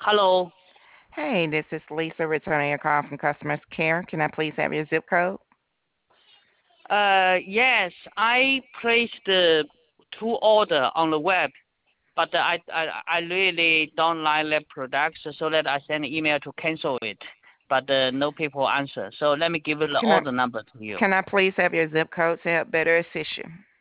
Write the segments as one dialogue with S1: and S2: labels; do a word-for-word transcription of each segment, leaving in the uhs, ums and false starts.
S1: Hello.
S2: Hey, this is Lisa returning your call from customer care. Can I please have your zip code?
S1: Uh, yes, I placed uh, two order on the web, but I, I I really don't like that product, so so that I send an email to cancel it, but uh, no people answer. So let me give you the
S2: Can I
S1: order number to you.
S2: can I please have your zip code to help better assist you?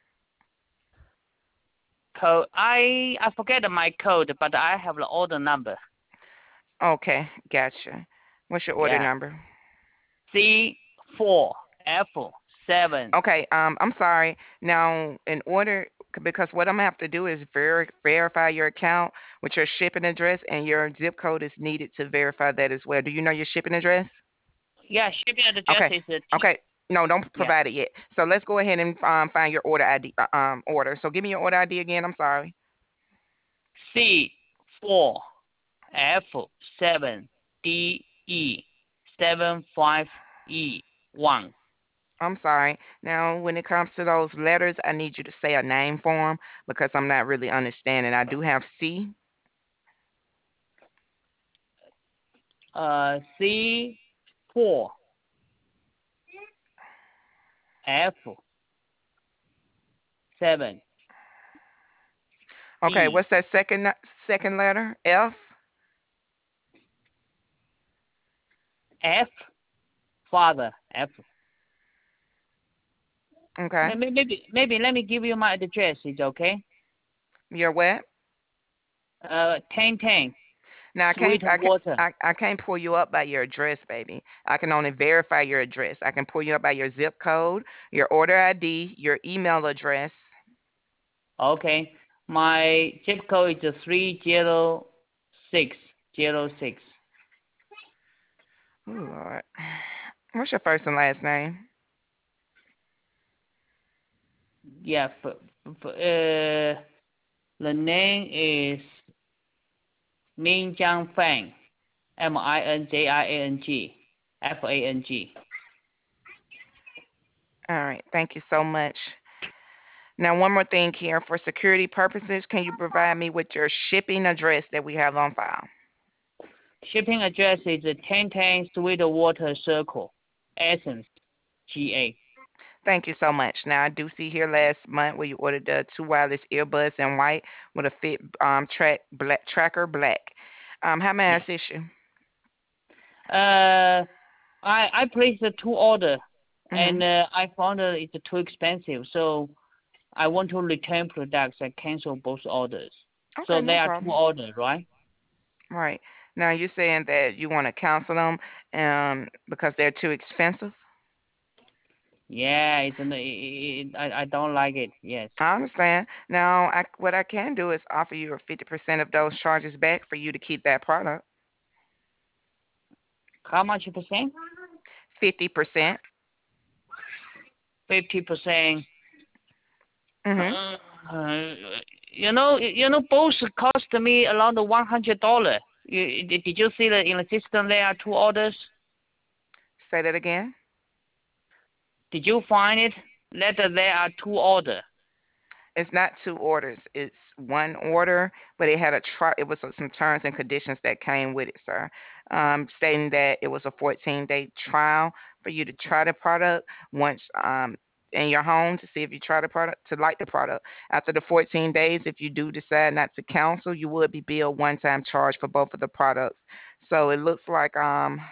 S1: Code I I forget my code, but I have the order number.
S2: Okay, gotcha. What's your order
S1: Yeah,
S2: number?
S1: C four F seven.
S2: Okay, um, I'm sorry. Now, in order, because what I'm gonna have to do is ver- verify your account with your shipping address, and your zip code is needed to verify that as well. Do you know your shipping address?
S1: Yeah, shipping address
S2: Okay,
S1: is uh, T.
S2: okay. No, don't
S1: Yeah,
S2: provide it yet. So let's go ahead and um, find your order I D. Uh, um, order. So give me your order I D again. I'm sorry.
S1: C four F seven D E seven five E one.
S2: I'm sorry. Now, when it comes to those letters, I need you to say a name for them because I'm not really understanding. I do have C.
S1: Uh, C four F seven
S2: Okay,
S1: D
S2: what's that second second letter? F.
S1: F father F.
S2: Okay.
S1: Maybe maybe maybe let me give you my address. Is okay?
S2: Your what?
S1: Uh, ten ten
S2: Now I can't I can't
S1: Sweetwater.
S2: I, I can't pull you up by your address, baby. I can only verify your address. I can pull you up by your zip code, your order I D, your email address.
S1: Okay, my zip code is three zero six zero six.
S2: Oh Lord. What's your first and last name?
S1: Yeah. F- f- uh, the name is Min Jiang Fang. M I N J I A N G F A N G.
S2: All right. Thank you so much. Now, one more thing here. For security purposes, can you provide me with your shipping address that we have on file?
S1: Shipping address is ten ten Sweetwater Circle, Essence, G A.
S2: Thank you so much. Now, I do see here last month where you ordered the two wireless earbuds in white with a fit um track black tracker black. Um, how may I
S1: Yeah.
S2: assist you?
S1: Uh, I I placed the two order, and
S2: Mhm.
S1: uh, I found uh, it's too expensive, so I want to return products and cancel both orders.
S2: Okay,
S1: So
S2: no
S1: there are two
S2: problem.
S1: orders, right?
S2: Right. Now you're saying that you want to cancel them um because they're too expensive.
S1: Yeah, it's an, it, it, I I don't like it. Yes.
S2: I understand. Now, I, what I can do is offer you a fifty percent of those charges back for you to keep that product.
S1: How much percent?
S2: fifty percent.
S1: Fifty percent.
S2: Mhm.
S1: Uh, uh, you know, you know, both cost me around one hundred dollar. You, did did you see that in the system there are two orders?
S2: Say that again.
S1: Did you find it? That there are two order.
S2: It's not two orders. It's one order, but it had a tr- it was some terms and conditions that came with it, sir. Um, stating that it was a fourteen day trial for you to try the product once um in your home to see if you try the product to like the product. After the fourteen days, if you do decide not to cancel, you would be billed one time charge for both of the products. So it looks like um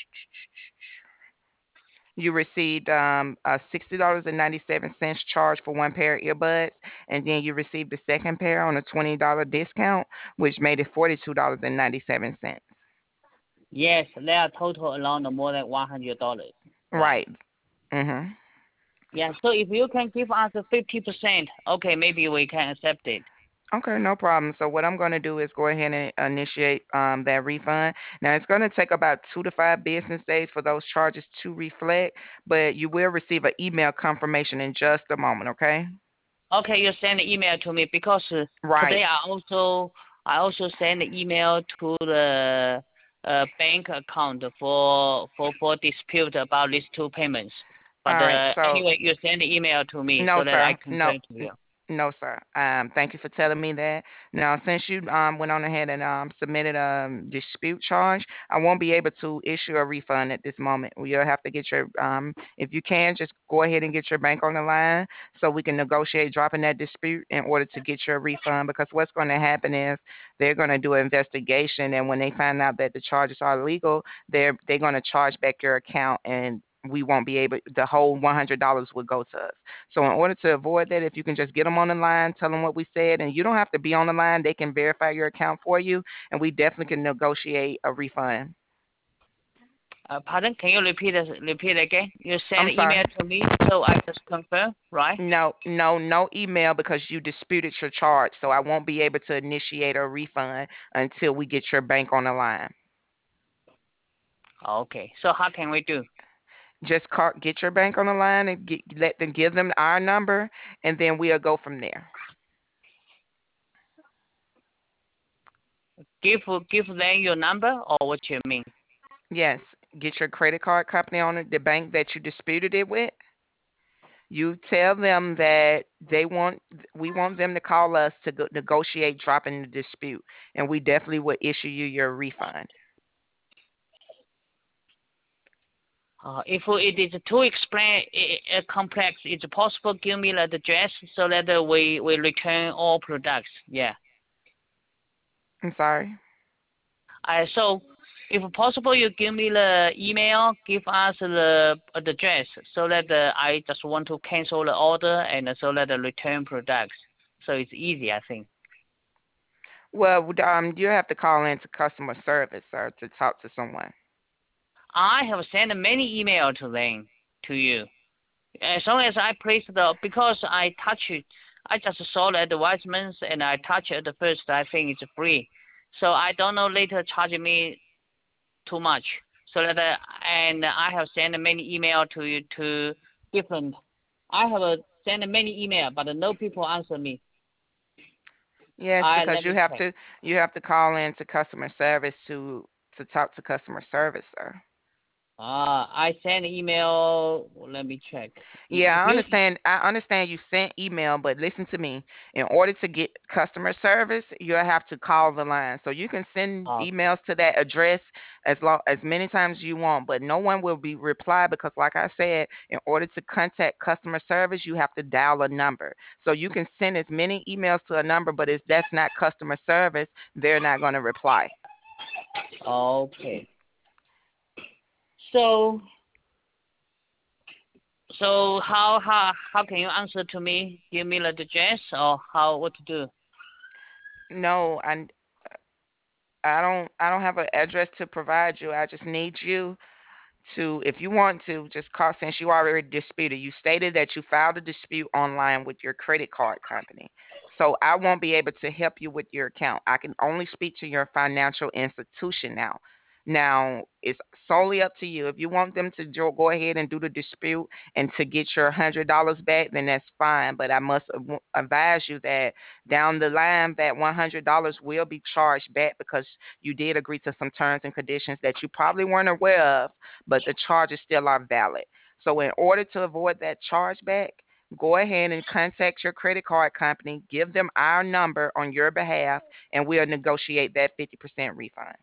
S2: you received um, a sixty dollars and ninety-seven cents charge for one pair of earbuds, and then you received the second pair on a twenty dollars discount, which made it forty-two dollars and ninety-seven cents.
S1: Yes, they are total around more than one hundred dollars. Right.
S2: Right. Mhm.
S1: Yeah. So if you can give us a fifty percent, okay, maybe we can accept it.
S2: Okay, no problem. So what I'm going to do is go ahead and initiate um, that refund. Now it's going to take about two to five business days for those charges to reflect, but you will receive an email confirmation in just a moment. Okay.
S1: Okay, you send an email to me because uh,
S2: Right.
S1: today I also I also send an email to the uh, bank account for for for dispute about these two payments.
S2: All
S1: But
S2: right.
S1: uh,
S2: So
S1: anyway, you send the email to me
S2: no,
S1: so that I
S2: sir.
S1: can
S2: No,
S1: send to you.
S2: No, sir. Um, thank you for telling me that. Now, since you um went on ahead and um submitted a um, dispute charge, I won't be able to issue a refund at this moment. You'll have to get your um if you can just go ahead and get your bank on the line so we can negotiate dropping that dispute in order to get your refund. Because what's going to happen is they're going to do an investigation, and when they find out that the charges are legal, they're they're going to charge back your account, and we won't be able. The whole one hundred dollars would go to us. So in order to avoid that, if you can just get them on the line, tell them what we said, and you don't have to be on the line. They can verify your account for you, and we definitely can negotiate a refund.
S1: Uh, pardon? Can you repeat it, repeat again? You send
S2: I'm
S1: an email
S2: sorry.
S1: to me, so I just confirm, right?
S2: No, no, no email because you disputed your charge. So I won't be able to initiate a refund until we get your bank on the line.
S1: Okay. So how can we do?
S2: Just call, get your bank on the line and get, let them give them our number, and then we'll go from there.
S1: Give give them your number or what you mean?
S2: Yes, get your credit card company on it, the bank that you disputed it with. You tell them that they want we want them to call us to go, negotiate dropping the dispute, and we definitely will issue you your refund.
S1: Uh, if it is too explain, uh, complex, it's possible give me the address so that uh, we we return all products. Yeah.
S2: I'm sorry.
S1: Uh, so if possible, you give me the email, give us the address so that uh, I just want to cancel the order and uh, so that the return products. So it's easy, I think.
S2: Well, um, you have to call into customer service, sir, to talk to someone.
S1: I have sent many email to them to you. As long as I place the because I touch it, I just saw the advertisements and I touch it at first. I think it's free, so I don't know later charge me too much. So that uh, and I have sent many email to you to different. I have uh, sent many email, but no people answer me.
S2: Yes,
S1: I
S2: because
S1: let
S2: you
S1: me
S2: have
S1: check.
S2: to you have to call into customer service to to talk to customer service, sir.
S1: Uh, I sent email. Let me check.
S2: Yeah, I
S1: You
S2: understand. I understand you sent email, but listen to me. In order to get customer service, you have to call the line. So you can send
S1: okay?
S2: emails to that address as long as many times you want, but no one will be reply because, like I said, in order to contact customer service, you have to dial a number. So you can send as many emails to a number, but if that's not customer service, they're not going to reply.
S1: Okay. So So how how how can you answer to me? Give me the address or how what to do?
S2: No, I I don't I don't have an address to provide you. I just need you to, if you want to, just call since you already disputed. You stated that you filed a dispute online with your credit card company. So I won't be able to help you with your account. I can only speak to your financial institution now. Now, it's solely up to you. If you want them to jo- go ahead and do the dispute and to get your one hundred dollars back, then that's fine. But I must av- advise you that down the line, that one hundred dollars will be charged back because you did agree to some terms and conditions that you probably weren't aware of, but the charges still are valid. So in order to avoid that chargeback, go ahead and contact your credit card company, give them our number on your behalf, and we'll negotiate that fifty percent refund.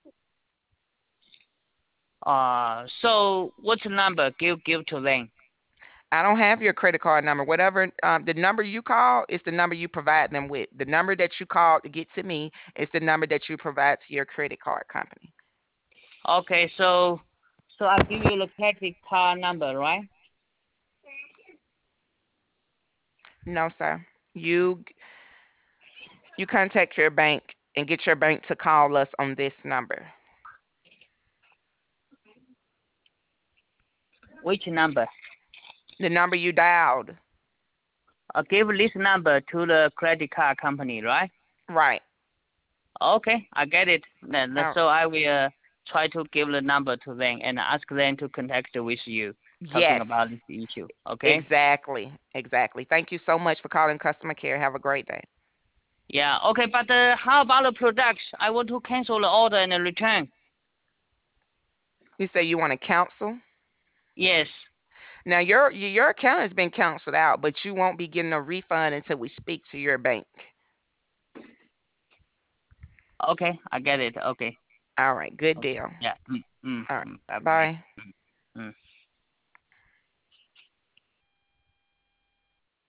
S1: Uh so what's the number? Give give to them.
S2: I don't have your credit card number. Whatever um, the number you call is the number you provide them with. The number that you call to get to me is the number that you provide to your credit card company.
S1: Okay, so so I give you the credit card number, right?
S2: No, sir. You you contact your bank and get your bank to call us on this number.
S1: Which number?
S2: The number you dialed.
S1: I give this number to the credit card company, right?
S2: Right.
S1: Okay, I get it. Then
S2: Uh,
S1: so I will uh, try to give the number to them and ask them to contact with you talking
S2: yes.
S1: about this issue. Okay?
S2: Exactly. Exactly. Thank you so much for calling customer care. Have a great day.
S1: Yeah, okay, but uh, how about the products? I want to cancel the order and return.
S2: You say you want to cancel?
S1: Yes.
S2: Now your your account has been canceled out, but you won't be getting a refund until we speak to your bank.
S1: Okay, I get it. Okay.
S2: All right, good
S1: Okay.
S2: deal.
S1: Yeah. Mm, mm,
S2: All right,
S1: mm, bye bye.
S2: bye.
S1: Mm, mm.